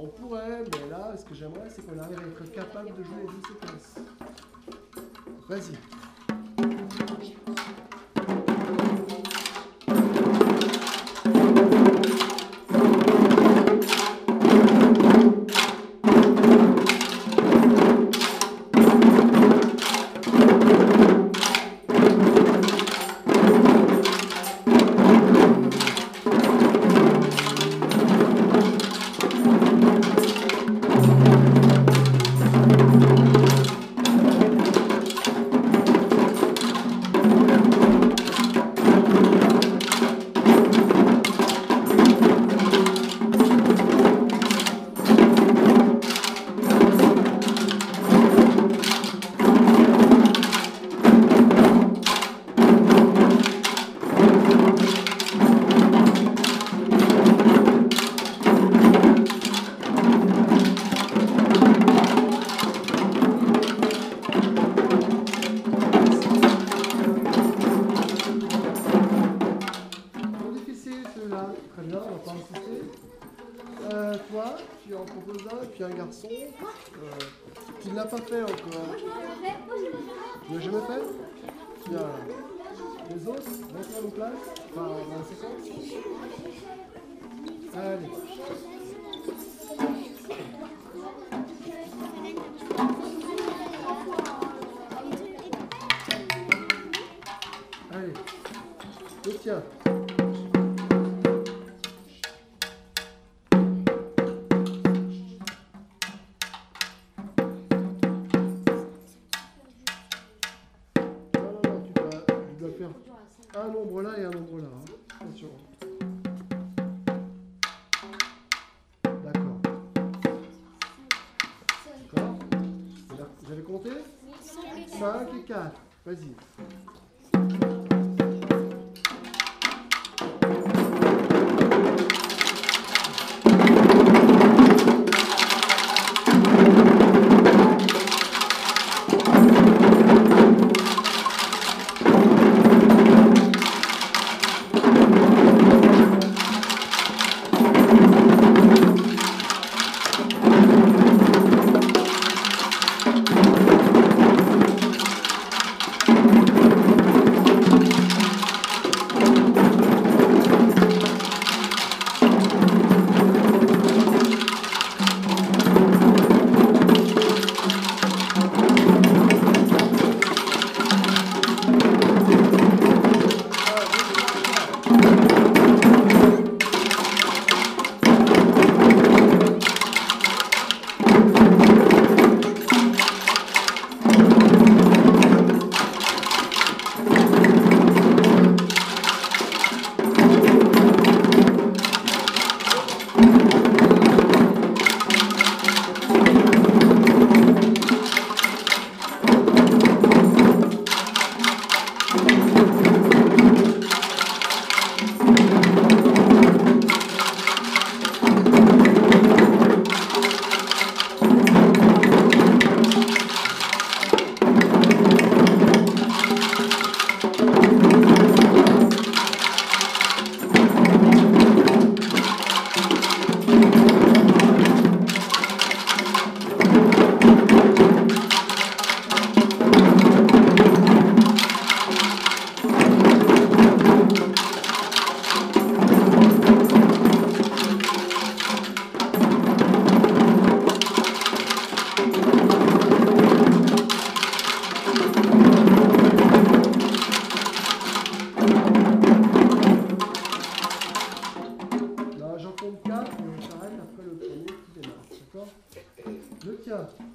on pourrait, mais là, ce que j'aimerais, c'est qu'on arrive à être capable de jouer les 10 séquences. Vas-y. Très bien, on va pas insister. Toi, tu en proposes un, et puis un garçon. Tu ne l'as pas fait encore. Tu l'as jamais fait? Bien. Les autres, rentrez à vos places. Enfin, dans la séquence. Allez. Allez. Le tien. Un nombre là et un nombre là. Hein. Attention. D'accord. D'accord. Vous avez compté? 5 et 4. Vas-y. Compte 4 et on s'arrête après le premier qui démarre. D'accord? Le tien.